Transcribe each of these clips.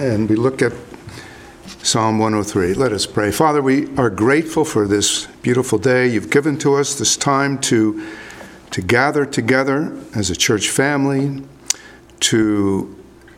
and we look at Psalm 103. Let us pray. Father, we are grateful for this beautiful day you've given to us, this time to gather together as a church family, to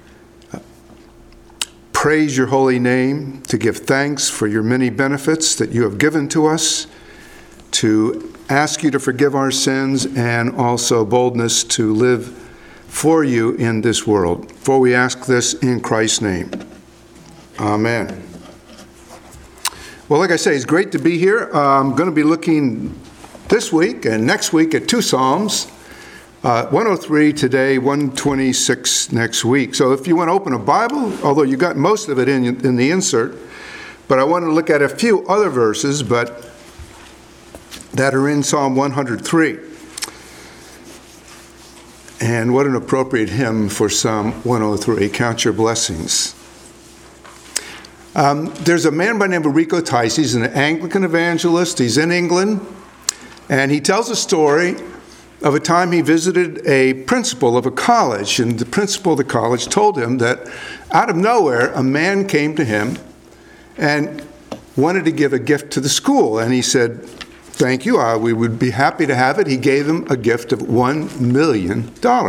praise your holy name, to give thanks for your many benefits that you have given to us, to ask you to forgive our sins, and also boldness to live for you in this world. For we ask this in Christ's name. Amen. Well, like I say, it's great to be here. I'm going to be looking this week and next week at two Psalms, 103 today, 126 next week. So if you want to open a Bible, although you got most of it in the insert, but I want to look at a few other verses, but that are in Psalm 103. And what an appropriate hymn for Psalm 103. Count your blessings. There's a man by the name of Rico Tice. He's an Anglican evangelist. He's in England. And he tells a story of a time he visited a principal of a college. And the principal of the college told him that out of nowhere, a man came to him and wanted to give a gift to the school. And he said, "Thank you, we would be happy to have it." He gave him a gift of $1 million.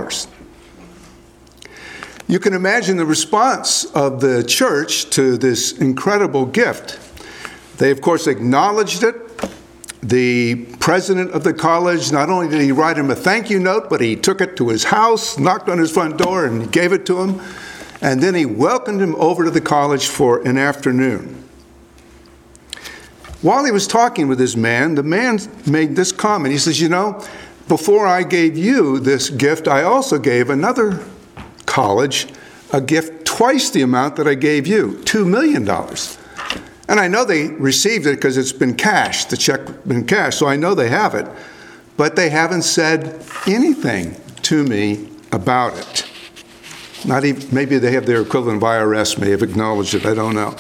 You can imagine the response of the church to this incredible gift. They, of course, acknowledged it. The president of the college, not only did he write him a thank you note, but he took it to his house, knocked on his front door, and gave it to him. And then he welcomed him over to the college for an afternoon. While he was talking with this man, the man made this comment. He says, before I gave you this gift, I also gave another college a gift twice the amount that I gave you, $2 million. And I know they received it because it's been cashed, the check been cashed, so I know they have it. But they haven't said anything to me about it. Not even, maybe they have their equivalent of IRS may have acknowledged it, I don't know.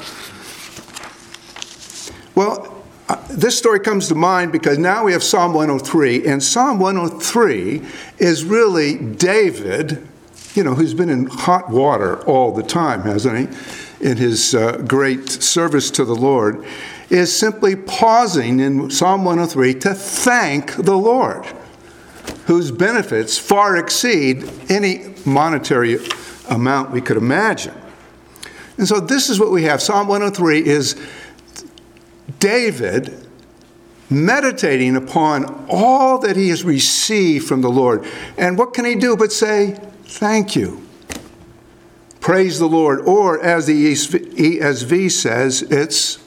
Well, this story comes to mind because now we have Psalm 103, and Psalm 103 is really David, who's been in hot water all the time, hasn't he, in his great service to the Lord, is simply pausing in Psalm 103 to thank the Lord, whose benefits far exceed any monetary amount we could imagine. And so this is what we have. Psalm 103 is David meditating upon all that he has received from the Lord. And what can he do but say, thank you. Praise the Lord. Or as the ESV says, it's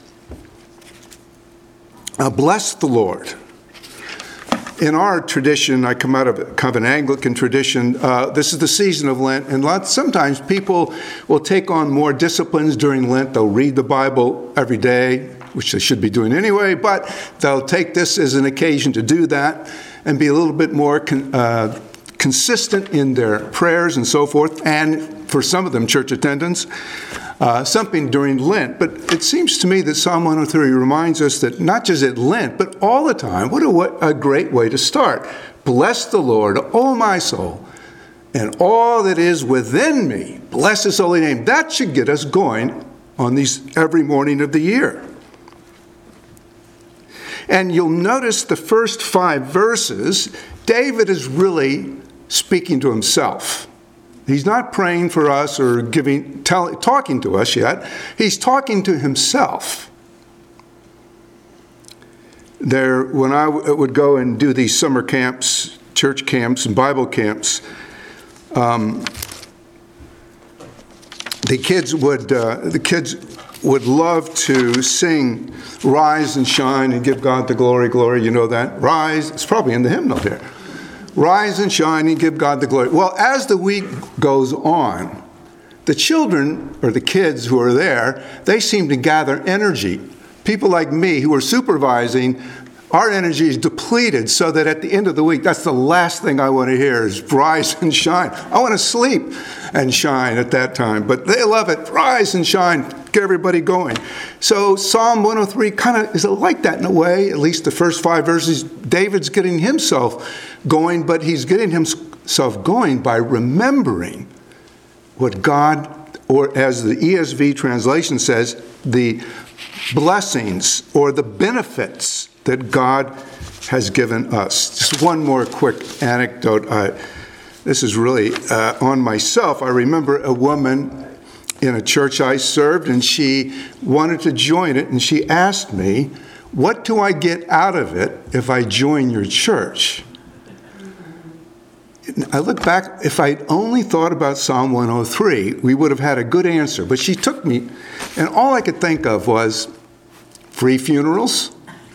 bless the Lord. In our tradition, I come out of kind of an Anglican tradition, this is the season of Lent, and sometimes people will take on more disciplines during Lent. They'll read the Bible every day, which they should be doing anyway, but they'll take this as an occasion to do that and be a little bit more consistent in their prayers and so forth, and for some of them, church attendance, something during Lent. But it seems to me that Psalm 103 reminds us that not just at Lent, but all the time, what a great way to start. Bless the Lord, O my soul, and all that is within me. Bless his holy name. That should get us going on these every morning of the year. And you'll notice the first 5 verses, David is really speaking to himself. He's not praying for us or talking to us yet. He's talking to himself. When I would go and do these summer camps, church camps, and Bible camps, the kids would love to sing "Rise and Shine" and give God the glory, glory. You know that? Rise. It's probably in the hymnal there. Rise and shine and give God the glory. Well, as the week goes on, the children, or the kids who are there, they seem to gather energy. People like me who are supervising, our energy is depleted so that at the end of the week, that's the last thing I want to hear is rise and shine. I want to sleep and shine at that time, but they love it. Rise and shine. Get everybody going. So Psalm 103 kind of is like that in a way, at least the first 5 verses. David's getting himself going, but he's getting himself going by remembering what God or as the ESV translation says, the blessings or the benefits that God has given us. Just one more quick anecdote. This is really on myself. I remember a woman in a church I served, and she wanted to join it, and she asked me, "What do I get out of it if I join your church?" I look back, if I'd only thought about Psalm 103, we would have had a good answer. But she took me, and all I could think of was free funerals.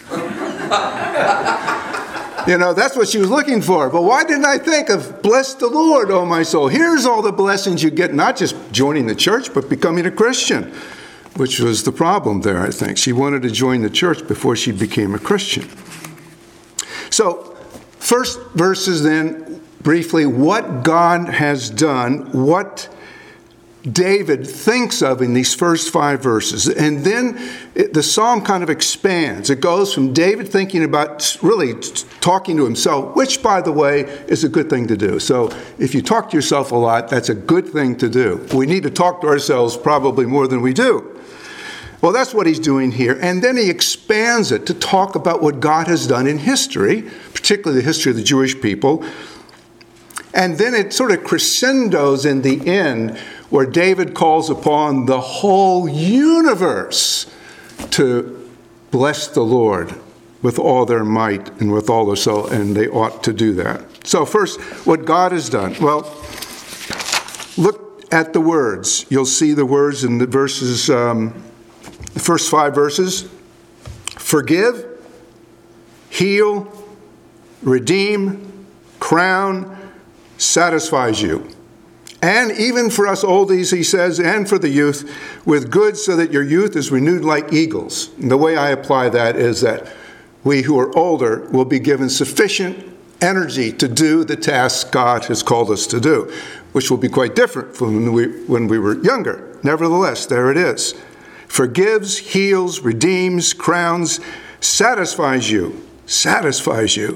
That's what she was looking for. But why didn't I think of bless the Lord, oh my soul? Here's all the blessings you get, not just joining the church, but becoming a Christian, which was the problem there, I think. She wanted to join the church before she became a Christian. So, first verses then, briefly, what God has done, what David thinks of in these first 5 verses. And then the psalm kind of expands. It goes from David thinking about really talking to himself, which, by the way, is a good thing to do. So if you talk to yourself a lot, that's a good thing to do. We need to talk to ourselves probably more than we do. Well, that's what he's doing here. And then he expands it to talk about what God has done in history, particularly the history of the Jewish people. And then it sort of crescendos in the end where David calls upon the whole universe to bless the Lord with all their might and with all their soul, and they ought to do that. So first, what God has done. Well, look at the words. You'll see the words in the verses, the first 5 verses. Forgive, heal, redeem, crown, satisfies you. And even for us oldies, he says, and for the youth, with good so that your youth is renewed like eagles. And the way I apply that is that we who are older will be given sufficient energy to do the tasks God has called us to do, which will be quite different from when we were younger. Nevertheless, there it is. Forgives, heals, redeems, crowns, satisfies you. Satisfies you.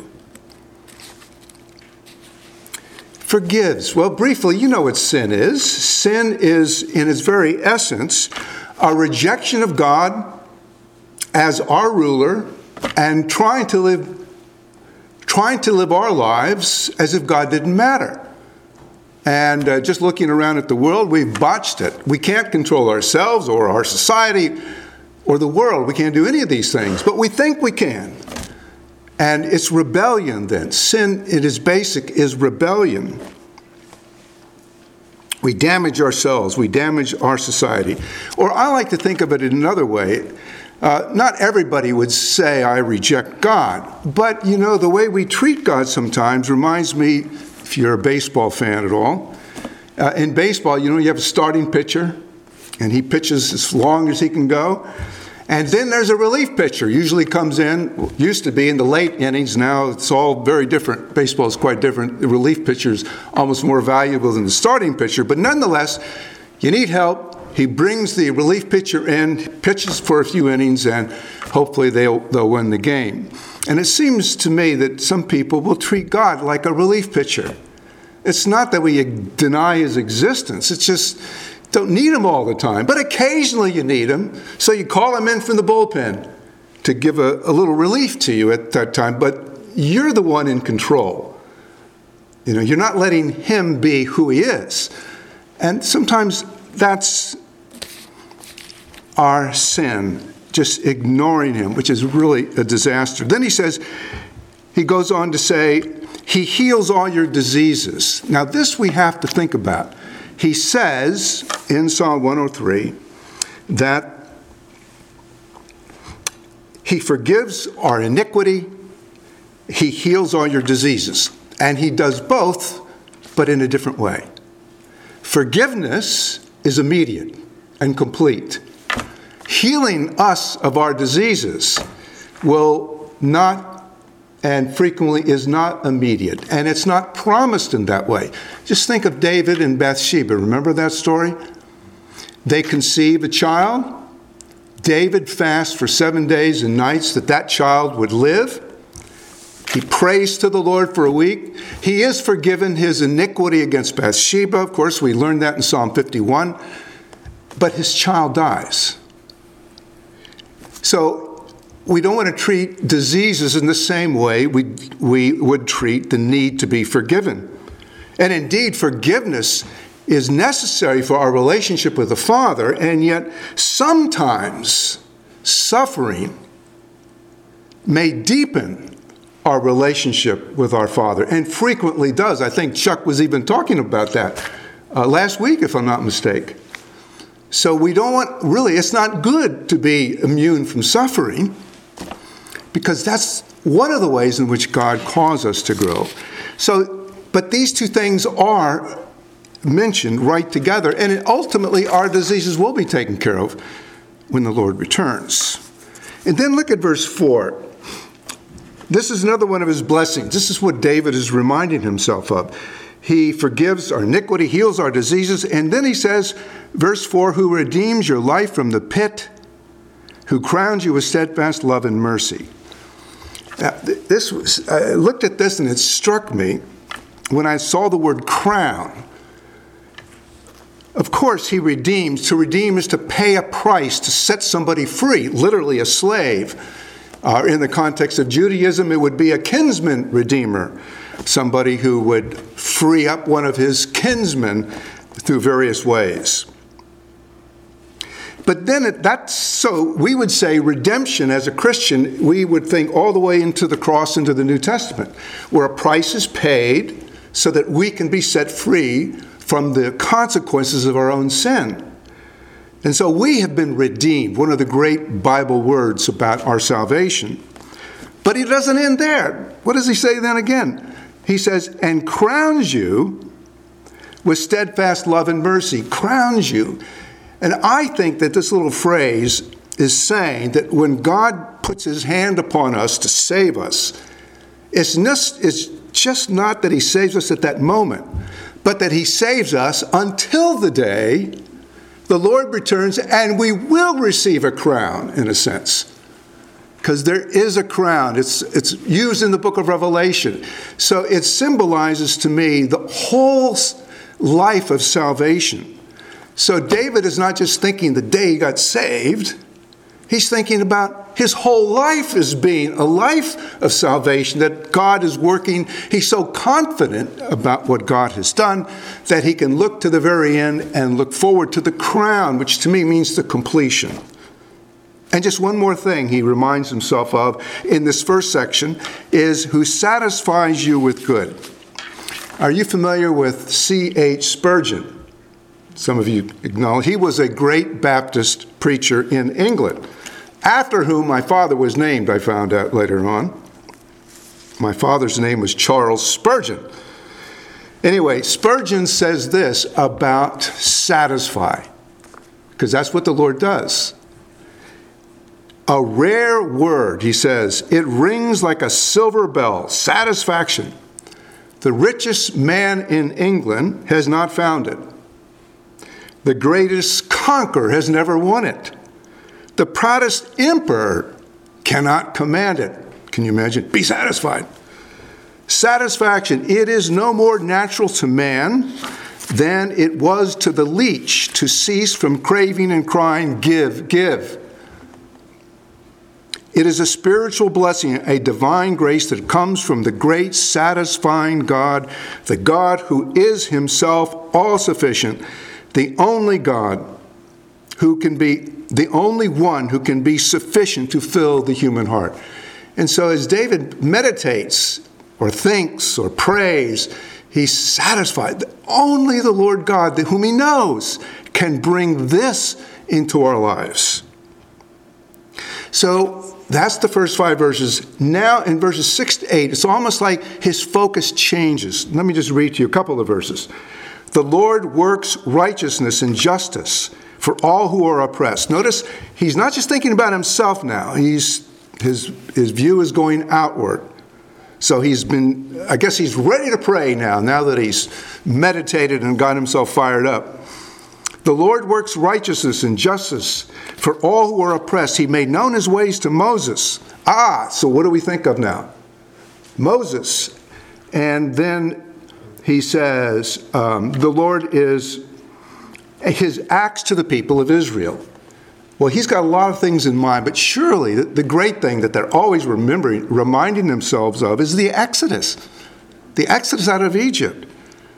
Forgives. Well, briefly, you know what sin is. Sin is, in its very essence, a rejection of God as our ruler and trying to live our lives as if God didn't matter. And just looking around at the world, we've botched it. We can't control ourselves or our society or the world. We can't do any of these things, but we think we can. And it's rebellion then. Sin, in its basic, is rebellion. We damage ourselves. We damage our society. Or I like to think of it in another way. Not everybody would say, I reject God. But, the way we treat God sometimes reminds me, if you're a baseball fan at all, in baseball, you have a starting pitcher, and he pitches as long as he can go. And then there's a relief pitcher, usually comes in, used to be in the late innings, now it's all very different. Baseball is quite different. The relief pitcher is almost more valuable than the starting pitcher, but nonetheless, you need help. He brings the relief pitcher in, pitches for a few innings, and hopefully they'll win the game. And it seems to me that some people will treat God like a relief pitcher. It's not that we deny his existence, it's just don't need him all the time, but occasionally you need him. So you call him in from the bullpen to give a little relief to you at that time, but you're the one in control. You're not letting him be who he is. And sometimes that's our sin, just ignoring him, which is really a disaster. Then he goes on to say, he heals all your diseases. Now this we have to think about. He says in Psalm 103 that he forgives our iniquity, he heals all your diseases. And he does both, but in a different way. Forgiveness is immediate and complete. Healing us of our diseases will not and frequently is not immediate, and it's not promised in that way. Just think of David and Bathsheba. Remember that story? They conceive a child. David fasts for 7 days and nights that child would live. He prays to the Lord for a week. He is forgiven his iniquity against Bathsheba. Of course, we learned that in Psalm 51. but his child dies. So we don't want to treat diseases in the same way we would treat the need to be forgiven. And indeed, forgiveness is necessary for our relationship with the Father, and yet sometimes suffering may deepen our relationship with our Father, and frequently does. I think Chuck was even talking about that last week, if I'm not mistaken. So we don't want, really, it's not good to be immune from suffering, because that's one of the ways in which God calls us to grow. So, but these two things are mentioned right together, and ultimately our diseases will be taken care of when the Lord returns. And then look at verse 4. This is another one of his blessings. This is what David is reminding himself of. He forgives our iniquity, heals our diseases, and then he says, verse 4, who redeems your life from the pit, who crowns you with steadfast love and mercy. Now, I looked at this and it struck me when I saw the word crown. Of course, he redeems. To redeem is to pay a price, to set somebody free, literally a slave. In the context of Judaism, it would be a kinsman redeemer, somebody who would free up one of his kinsmen through various ways. But then so we would say redemption as a Christian, we would think all the way into the cross, into the New Testament, where a price is paid so that we can be set free from the consequences of our own sin. And so we have been redeemed, one of the great Bible words about our salvation. But he doesn't end there. What does he say then again? He says, and crowns you with steadfast love and mercy. Crowns you. And I think that this little phrase is saying that when God puts his hand upon us to save us, it's just not that he saves us at that moment, but that he saves us until the day the Lord returns, and we will receive a crown, in a sense. Because there is a crown. It's used in the book of Revelation. So it symbolizes to me the whole life of salvation. So David is not just thinking the day he got saved. He's thinking about his whole life as being a life of salvation, that God is working. He's so confident about what God has done that he can look to the very end and look forward to the crown, which to me means the completion. And just one more thing he reminds himself of in this first section is who satisfies you with good. Are you familiar with C.H. Spurgeon? Some of you acknowledge he was a great Baptist preacher in England, after whom my father was named, I found out later on. My father's name was Charles Spurgeon. Anyway, Spurgeon says this about satisfy, because that's what the Lord does. A rare word, he says, it rings like a silver bell, satisfaction. The richest man in England has not found it. The greatest conqueror has never won it. The proudest emperor cannot command it. Can you imagine? Be satisfied. Satisfaction, it is no more natural to man than it was to the leech to cease from craving and crying, give, give. It is a spiritual blessing, a divine grace that comes from the great satisfying God, the God who is himself all-sufficient, the only God who can be, the only one who can be sufficient to fill the human heart. And so as David meditates or thinks or prays, he's satisfied that only the Lord God, whom he knows, can bring this into our lives. So that's the first 5 verses. Now in verses 6 to 8, it's almost like his focus changes. Let me just read to you a couple of verses. The Lord works righteousness and justice for all who are oppressed. Notice he's not just thinking about himself now. His view is going outward. So I guess he's ready to pray now that he's meditated and got himself fired up. The Lord works righteousness and justice for all who are oppressed. He made known his ways to Moses. So what do we think of now? Moses. And then he says, the Lord is his acts to the people of Israel. Well, he's got a lot of things in mind, but surely the great thing that they're always reminding themselves of is the Exodus out of Egypt.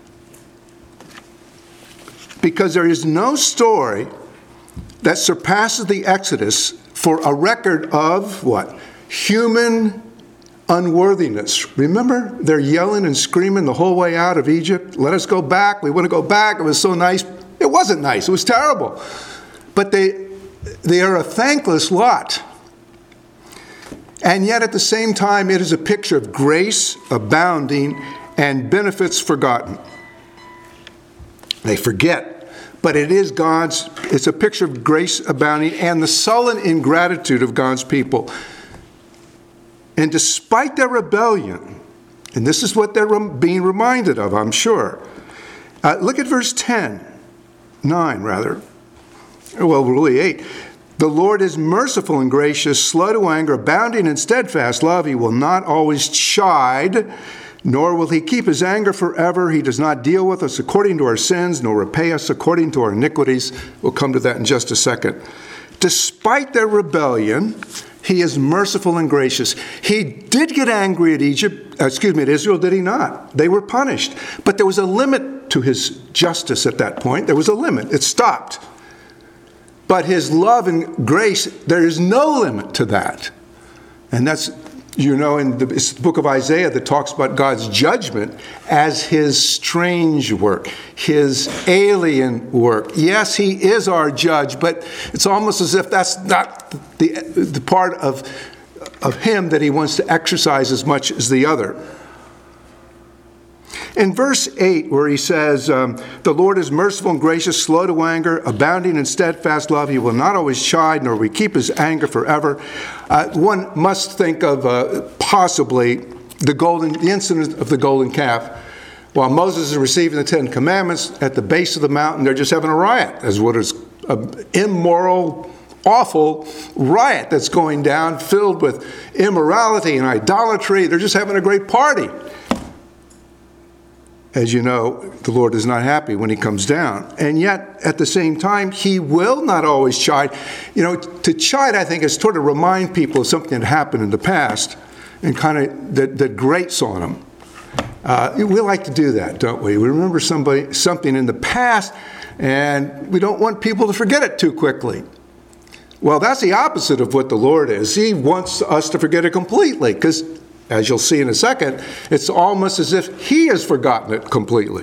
Because there is no story that surpasses the Exodus for a record of what? Human unworthiness. Remember, they're yelling and screaming the whole way out of Egypt. Let us go back. We want to go back. It was so nice. It wasn't nice. It was terrible. But they are a thankless lot. And yet at the same time, it is a picture of grace abounding and benefits forgotten. They forget, but it's a picture of grace abounding and the sullen ingratitude of God's people. And despite their rebellion, and this is what they're being reminded of, I'm sure. Look at verse 9 rather. Well, really 8. The Lord is merciful and gracious, slow to anger, abounding in steadfast love. He will not always chide, nor will he keep his anger forever. He does not deal with us according to our sins, nor repay us according to our iniquities. We'll come to that in just a second. Despite their rebellion, he is merciful and gracious. He did get angry at Israel, did he not? They were punished. But there was a limit to his justice at that point. There was a limit. It stopped. But his love and grace, there is no limit to that. And that's, it's the book of Isaiah that talks about God's judgment as his strange work, his alien work. Yes, he is our judge, but it's almost as if that's not the part of him that he wants to exercise as much as the other. In verse 8, where he says, the Lord is merciful and gracious, slow to anger, abounding in steadfast love. He will not always chide, nor will he keep his anger forever. One must think of possibly the incident of the golden calf. While Moses is receiving the Ten Commandments at the base of the mountain, they're just having a riot, as what is an immoral, awful riot that's going down, filled with immorality and idolatry. They're just having a great party. As you know, the Lord is not happy when he comes down. And yet, at the same time, he will not always chide. To chide, I think, is to remind people of something that happened in the past and kind of that grates on them. We like to do that, don't we? We remember something in the past, and we don't want people to forget it too quickly. Well, that's the opposite of what the Lord is. He wants us to forget it completely, because as you'll see in a second, it's almost as if he has forgotten it completely.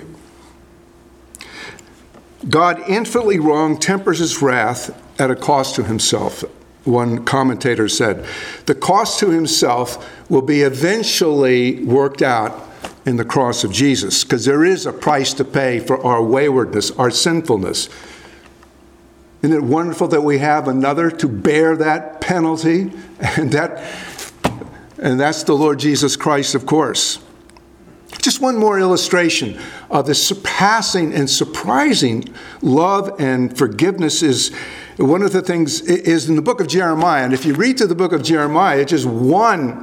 God, infinitely wrong, tempers his wrath at a cost to himself. One commentator said, the cost to himself will be eventually worked out in the cross of Jesus, because there is a price to pay for our waywardness, our sinfulness. Isn't it wonderful that we have another to bear that penalty? And that's the Lord Jesus Christ, of course. Just one more illustration of the surpassing and surprising love and forgiveness is one of the things is in the book of Jeremiah. And if you read through the book of Jeremiah, just one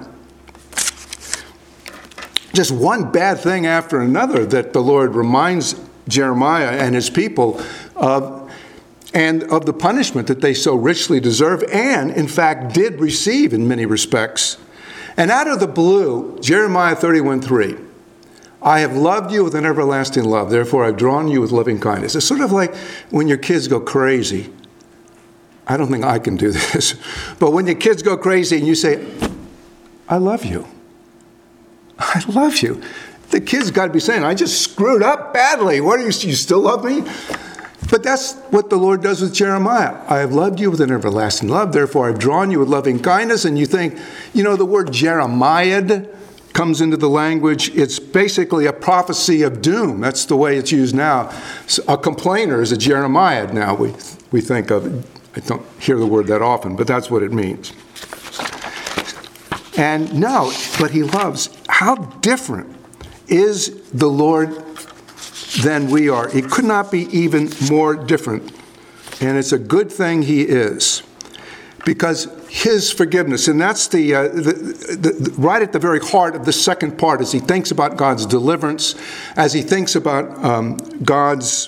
bad thing after another that the Lord reminds Jeremiah and his people of, and of the punishment that they so richly deserve and, in fact, did receive in many respects. And out of the blue, Jeremiah 31:3, I have loved you with an everlasting love, therefore I've drawn you with loving kindness. It's sort of like when your kids go crazy. I don't think I can do this. But when your kids go crazy and you say, I love you. I love you. The kid's got to be saying, I just screwed up badly. What are you still love me? But that's what the Lord does with Jeremiah. I have loved you with an everlasting love, therefore I've drawn you with loving kindness. And you think, the word Jeremiah comes into the language. It's basically a prophecy of doom. That's the way it's used now. So a complainer is a Jeremiah now, we think of. I don't hear the word that often, but that's what it means. And no, but he loves. How different is the Lord than we are? It could not be even more different. And it's a good thing he is. Because his forgiveness, and that's the right at the very heart of the second part, as he thinks about God's deliverance, as he thinks about God's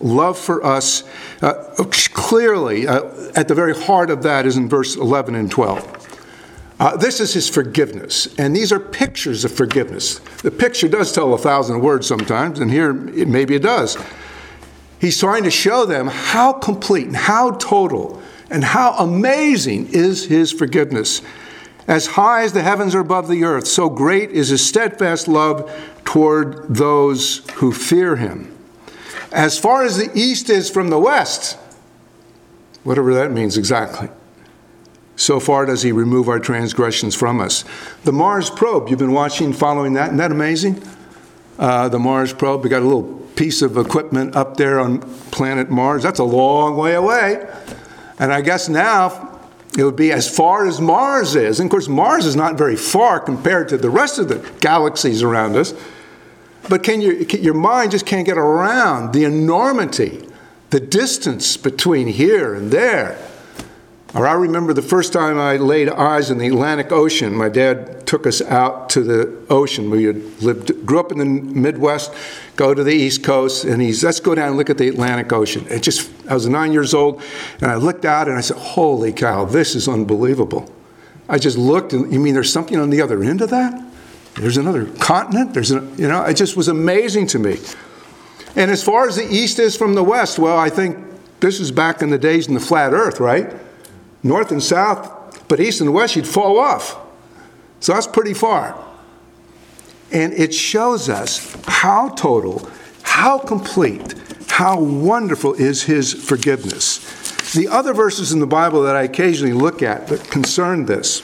love for us, clearly, at the very heart of that is in verse 11 and 12. This is his forgiveness, and these are pictures of forgiveness. The picture does tell 1,000 words sometimes, and here maybe it does. He's trying to show them how complete and how total and how amazing is his forgiveness. As high as the heavens are above the earth, so great is his steadfast love toward those who fear him. As far as the east is from the west, whatever that means exactly, so far does he remove our transgressions from us. The Mars probe, you've been watching, following that. Isn't that amazing? The Mars probe, we got a little piece of equipment up there on planet Mars. That's a long way away. And I guess now it would be as far as Mars is. And of course, Mars is not very far compared to the rest of the galaxies around us. But your mind just can't get around the enormity, the distance between here and there. Or I remember the first time I laid eyes on the Atlantic Ocean. My dad took us out to the ocean. We had grew up in the Midwest, go to the East Coast, and let's go down and look at the Atlantic Ocean. I was 9 years old, and I looked out and I said, holy cow, this is unbelievable. I just looked, and you mean there's something on the other end of that? There's another continent? It just was amazing to me. And as far as the east is from the west, well, I think this is back in the days in the flat earth, right? North and south, but east and west, you'd fall off. So that's pretty far. And it shows us how total, how complete, how wonderful is his forgiveness. The other verses in the Bible that I occasionally look at that concern this,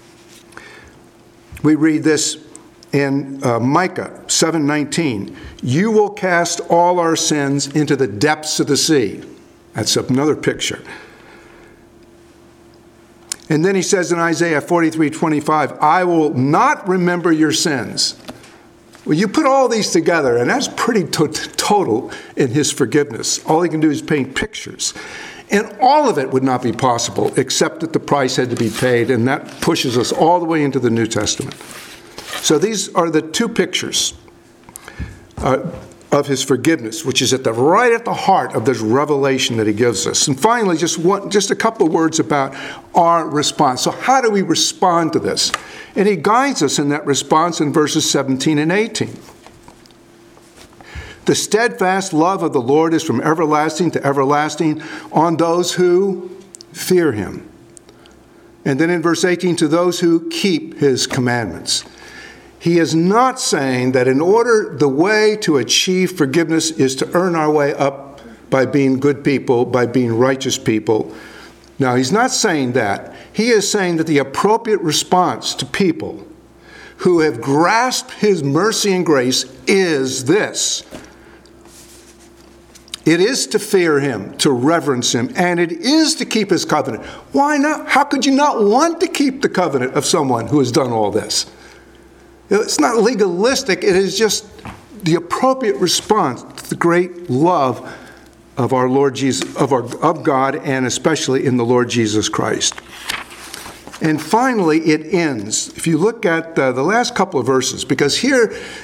we read this in Micah 7:19. You will cast all our sins into the depths of the sea. That's another picture. And then he says in Isaiah 43:25, I will not remember your sins. Well, you put all these together, and that's pretty total in his forgiveness. All he can do is paint pictures. And all of it would not be possible except that the price had to be paid, and that pushes us all the way into the New Testament. So these are the two pictures of his forgiveness, which is right at the heart of this revelation that he gives us. And finally, just a couple of words about our response. So how do we respond to this? And he guides us in that response in verses 17 and 18. The steadfast love of the Lord is from everlasting to everlasting on those who fear him. And then in verse 18, to those who keep his commandments. He is not saying that the way to achieve forgiveness is to earn our way up by being good people, by being righteous people. Now, he's not saying that. He is saying that the appropriate response to people who have grasped his mercy and grace is this. It is to fear him, to reverence him, and it is to keep his covenant. Why not? How could you not want to keep the covenant of someone who has done all this? It's not legalistic. It is just the appropriate response to the great love of our Lord Jesus, of God, and especially in the Lord Jesus Christ. And finally, it ends. If you look at the last couple of verses, because here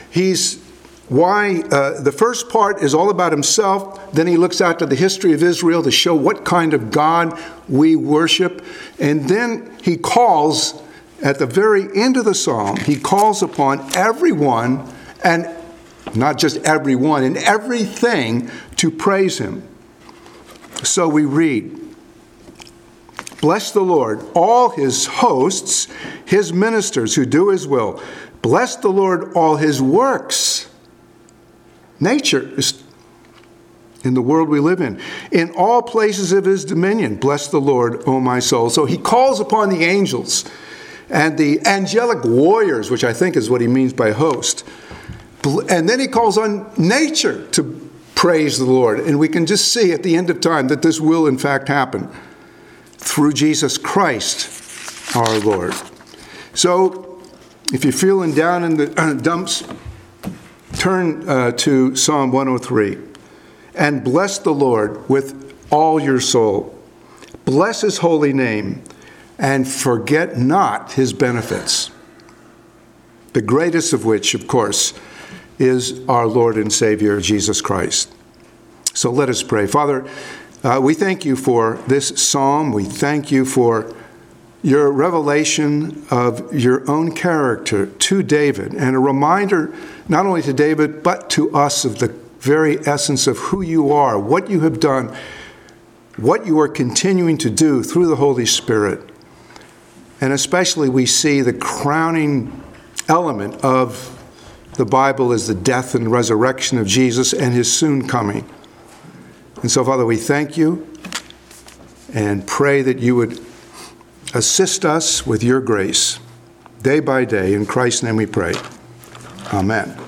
the first part is all about himself. Then he looks out to the history of Israel to show what kind of God we worship. And then he calls, at the very end of the psalm, he calls upon everyone, and not just everyone, and everything to praise him. So we read, bless the Lord, all his hosts, his ministers who do his will. Bless the Lord, all his works. Nature is in the world we live in all places of his dominion. Bless the Lord, O my soul. So he calls upon the angels and the angelic warriors, which I think is what he means by host. And then he calls on nature to praise the Lord. And we can just see at the end of time that this will in fact happen through Jesus Christ, our Lord. So if you're feeling down in the dumps, turn to Psalm 103. And bless the Lord with all your soul. Bless his holy name. And forget not his benefits, the greatest of which, of course, is our Lord and Savior, Jesus Christ. So let us pray. Father, we thank you for this psalm. We thank you for your revelation of your own character to David, and a reminder not only to David, but to us of the very essence of who you are, what you have done, what you are continuing to do through the Holy Spirit. And especially we see the crowning element of the Bible is the death and resurrection of Jesus and his soon coming. And so, Father, we thank you and pray that you would assist us with your grace day by day. In Christ's name we pray. Amen.